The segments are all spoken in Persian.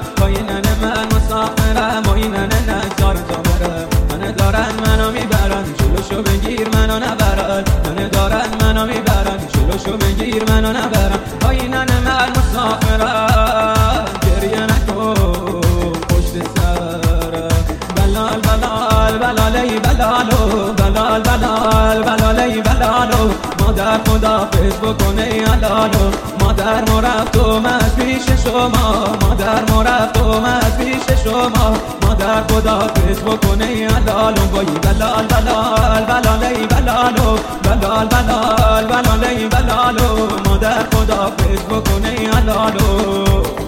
با این من مسافرم و این نگذار تا برم. من دارن منو میبرن جلوشو بگیر منو نبرن. من دارن منو میبرن جلوشو بگیر منو نبرن. با این من مسافرم گریه نکن پشت سرم. بلال بلال بلالی بلالو بلال بلال بلالی بلالو مادر خداحافظ بکنه علالو. مادر مرفت اومد پیش شما مادر مرفت اومد پیش شما مادر خداحافظ بکنه علالو. وای بلال بلال بلالی بلالو بلال بلال بلالی بلالو مادر خداحافظ بکنه علالو.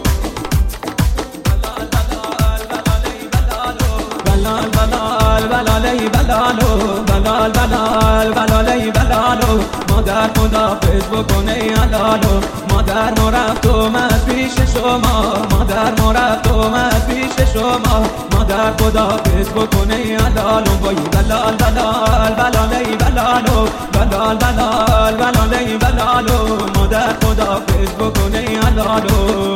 بلال بلال بلالی بلالو بلال بلال بلالی بلالو مادر خداحافظ بکنه علالو. مادر مرفت اومد پیش شما مادر مرفت اومد پیش شما مادر خداحافظ بکنه علالو. وای بلال بلال بلالی بلالو بلال بلال بلالی بلالو مادر خداحافظ بکنه علالو.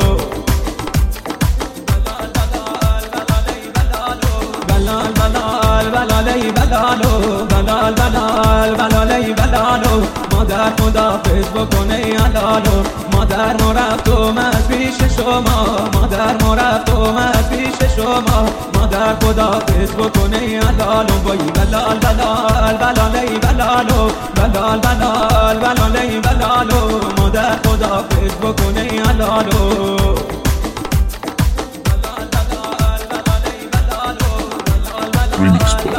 بلال بلال بلالی بلالو بلال بلال بلالی بلالو مادر خداحافظ بکنه علالو. مادر مرفت اومد پیش شما مادر مرفت اومد پیش شما مادر خداحافظ بکنه علالو. وای بلال بلال بلالی بلالو بلال بلال بلالی بلالو مادر خداحافظ بکنه علالو. Remix